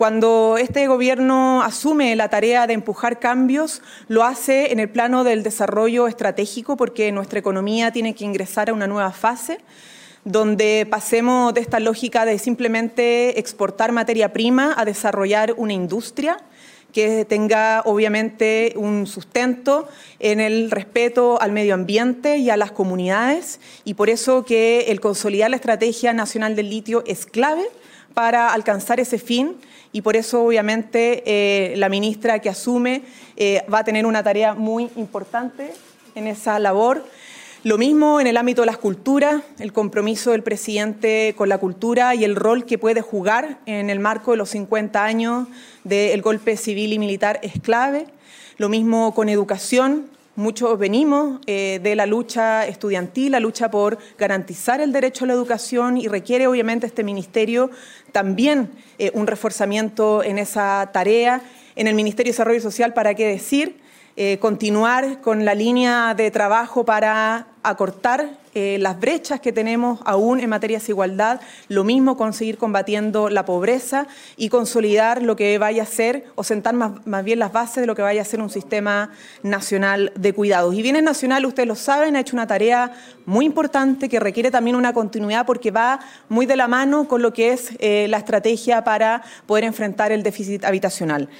Cuando este gobierno asume la tarea de empujar cambios, lo hace en el plano del desarrollo estratégico, porque nuestra economía tiene que ingresar a una nueva fase, donde pasemos de esta lógica de simplemente exportar materia prima a desarrollar una industria que tenga obviamente un sustento en el respeto al medio ambiente y a las comunidades, y por eso que el consolidar la Estrategia Nacional del Litio es clave para alcanzar ese fin, y por eso obviamente la ministra que asume va a tener una tarea muy importante en esa labor. Lo mismo en el ámbito de las culturas, el compromiso del presidente con la cultura y el rol que puede jugar en el marco de los 50 años del golpe civil y militar es clave. Lo mismo con educación. Muchos venimos de la lucha estudiantil, la lucha por garantizar el derecho a la educación, y requiere obviamente este ministerio también un reforzamiento en esa tarea. En el Ministerio de Desarrollo Social, ¿para qué decir? Continuar con la línea de trabajo para acortar las brechas que tenemos aún en materia de desigualdad, lo mismo con seguir combatiendo la pobreza y consolidar lo que vaya a ser, o sentar más bien las bases de lo que vaya a ser un sistema nacional de cuidados. Y Bienes Nacional, ustedes lo saben, ha hecho una tarea muy importante que requiere también una continuidad, porque va muy de la mano con lo que es la estrategia para poder enfrentar el déficit habitacional.